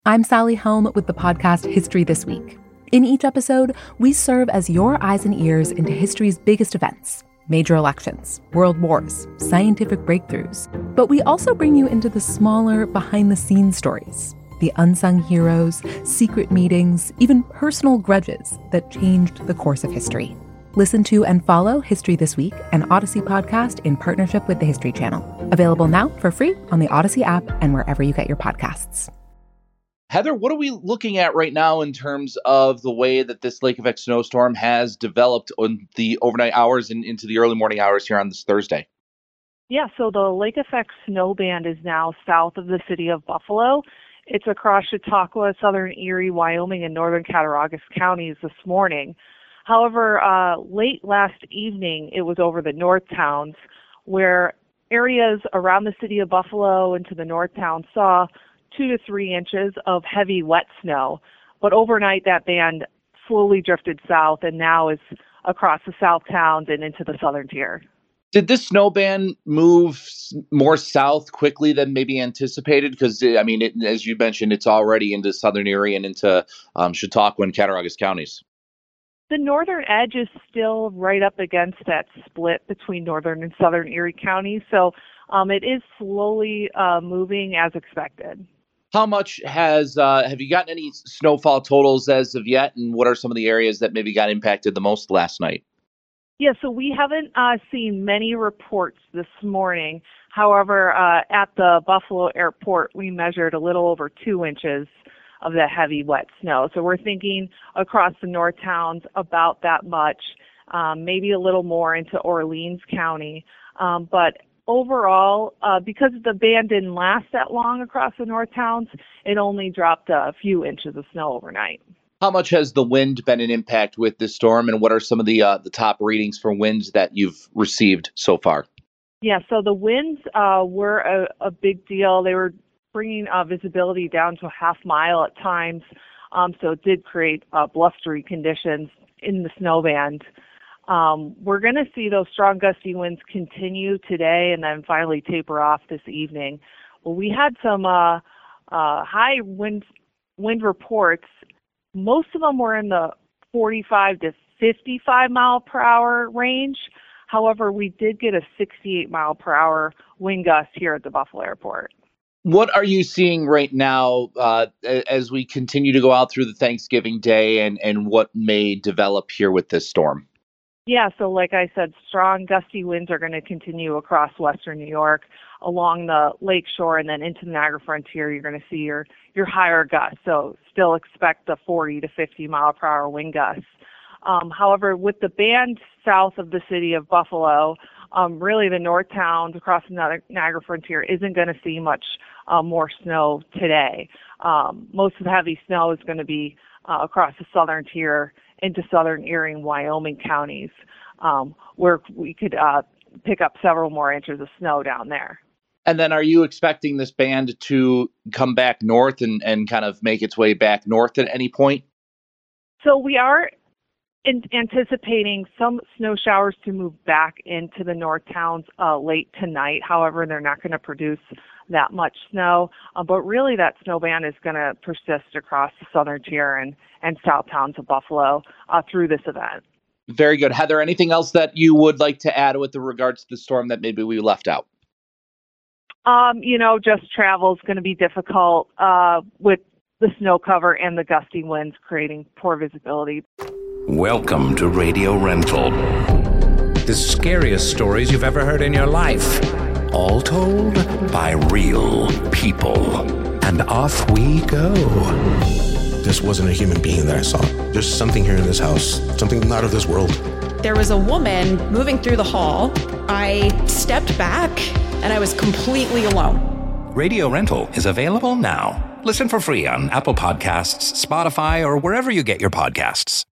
I'm Sally Helm with the podcast History This Week. In each episode, we serve as your eyes and ears into history's biggest events, major elections, world wars, scientific breakthroughs. But we also bring you into the smaller, behind-the-scenes stories, the unsung heroes, secret meetings, even personal grudges that changed the course of history. Listen to and follow History This Week, an Odyssey podcast in partnership with the History Channel. Available now for free on the Odyssey app and wherever you get your podcasts. Heather, what are we looking at right now in terms of the way that this lake effect snowstorm has developed on the overnight hours and into the early morning hours here on this Thursday? Yeah, so the lake effect snow band is now south of the city of Buffalo. It's across Chautauqua, southern Erie, Wyoming, and northern Cattaraugus counties this morning. However, late last evening, it was over the north towns, where areas around the city of Buffalo and to the north town saw 2 to 3 inches of heavy wet snow. But overnight, that band slowly drifted south and now is across the south towns and into the southern tier. Did this snow band move more south quickly than maybe anticipated? Because, I mean, as you mentioned, it's already into southern Erie and into Chautauqua and Cattaraugus counties. The northern edge is still right up against that split between northern and southern Erie counties, so it is slowly moving as expected. How much have you gotten any snowfall totals as of yet, and what are some of the areas that maybe got impacted the most last night? Yeah, so we haven't seen many reports this morning. However, at the Buffalo airport, we measured a little over 2 inches of that heavy wet snow. So we're thinking across the north towns about that much, maybe a little more into Orleans County. But overall, because the band didn't last that long across the north towns, it only dropped a few inches of snow overnight. How much has the wind been an impact with this storm, and what are some of the top readings for winds that you've received so far? Yeah, so the winds were a big deal. They were bringing visibility down to a half mile at times, so it did create blustery conditions in the snow band. We're going to see those strong gusty winds continue today and then finally taper off this evening. Well, we had some high wind reports. Most of them were in the 45 to 55 mile per hour range. However, we did get a 68 mile per hour wind gust here at the Buffalo airport. What are you seeing right now as we continue to go out through the Thanksgiving day and what may develop here with this storm? Yeah, so like I said, strong gusty winds are going to continue across western New York along the lake shore and then into the Niagara frontier. You're going to see your higher gusts, so still expect the 40 to 50 mile per hour wind gusts. However, with the band south of the city of Buffalo, really the north towns across the Niagara frontier isn't going to see much more snow today. Most of the heavy snow is going to be across the southern tier into southern Erie and Wyoming counties, where we could pick up several more inches of snow down there. And then are you expecting this band to come back north and kind of make its way back north at any point? So we are anticipating some snow showers to move back into the north towns late tonight. However, they're not going to produce that much snow. But really that snow band is going to persist across the southern tier and south towns of Buffalo through this event. Very good. Heather, anything else that you would like to add with regards to the storm that maybe we left out? Just travel is going to be difficult with the snow cover and the gusty winds creating poor visibility. Welcome to Radio Rental. The scariest stories you've ever heard in your life. All told by real people. And off we go. This wasn't a human being that I saw. There's something here in this house, something not of this world. There was a woman moving through the hall. I stepped back and I was completely alone. Radio Rental is available now. Listen for free on Apple Podcasts, Spotify, or wherever you get your podcasts.